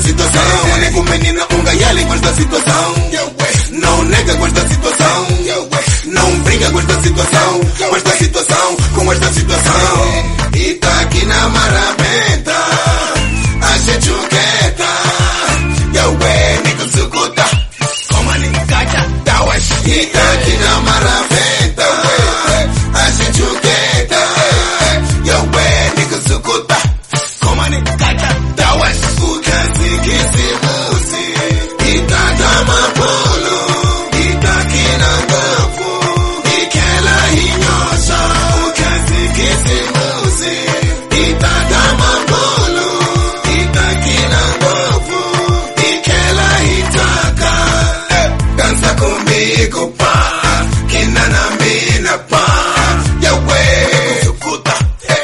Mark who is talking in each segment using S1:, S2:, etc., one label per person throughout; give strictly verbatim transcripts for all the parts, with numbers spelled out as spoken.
S1: situação. Nego menina unga yali com esta situação. Não nega com esta situação. Não brinca com esta situação. Com esta situação, com esta situação. E tá aqui na marabenta. A gente chuqueta. Yo, we, nego sucuta. Como ni cacha, tawas. E tá aqui na marabenta. A gente chuqueta. Yo, we, nego sucuta. Como ni cacha, tawas. O que se quisimosi. E tá dama polo. E tá aqui na campo. E que ela inhosa. O que se quisimosi. E tá dama polo. E tá aqui na campo. E que ela itaca. Dança comigo, pá. Que na mina, pá. Yo, we, sucuta.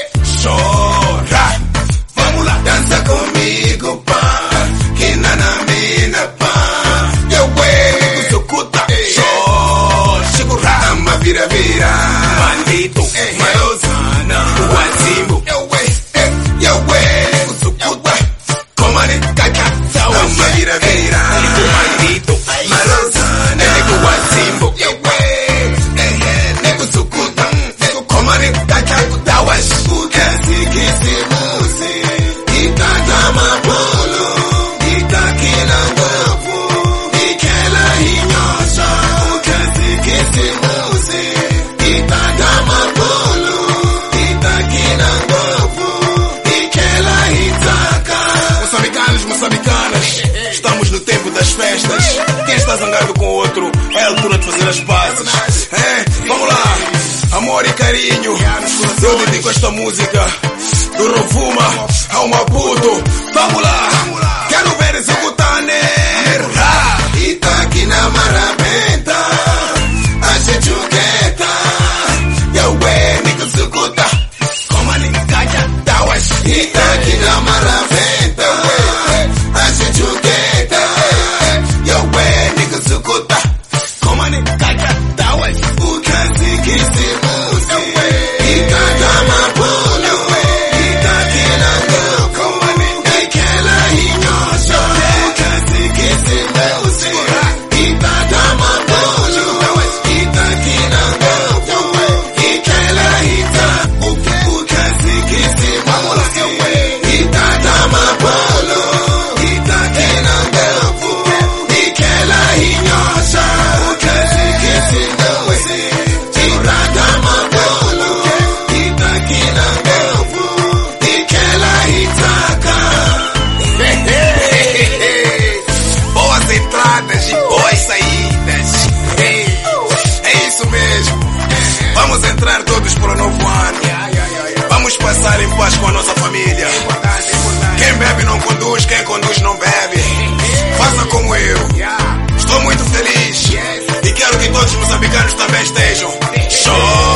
S1: Chora. Vamos lá, dança comigo, pá. Que na mina, pá. Yo, we, sucuta. Chora. Segura. Ama vira, vira. Bandito. Marosana. Wazimbo. Yo, we, yo, we, sucuta. Como ni caca. Ama vira, vira. Bandito. Marosana. Nego wazimbo. Yo, we, nego sucuta. Nego como ni caca. Tawas. O que se quisimosi. E tá dama polo. E tá aqui na campo. E que ela inhosa. O que se quisimosi. E tá dama polo. E tá aqui na campo. E que ela itaca. Moçambicanos, moçambicanas, estamos no tempo das festas. Quem está zangado com o outro é a altura de fazer as pazes. É, vamos lá. Amor e carinho, eu dedico esta música do Rovuma ao Maputo. Vamos lá, quero ver executar negro. E tá aqui na marabenta, a gente chuqueta. Yo, we, nego executa. Como a nincaja, tawas. E tá aqui na marabenta, a gente chuqueta. Yo, we, nego executa. Como a nincaja, tawas. O que se quisimosi. E tá dama polo. E tá aqui na campo. E que ela inhosa. O que se quisimosi. E tá dama polo. E tá aqui na campo. E que ela ita. O que se quisimosi. E tá dama polo. E tá aqui na campo. E que ela inhosa. O que se quisimosi. E tá dama polo. E tá aqui na campo. E que ela itaca. Boas entradas e boas saídas. É isso mesmo. Vamos entrar todos para o novo ano. Vamos passar em paz com a nossa família. Quem bebe não conduz, quem conduz não bebe. Faça como eu. Estou muito feliz. E quero que todos os moçambicanos também estejam. Show!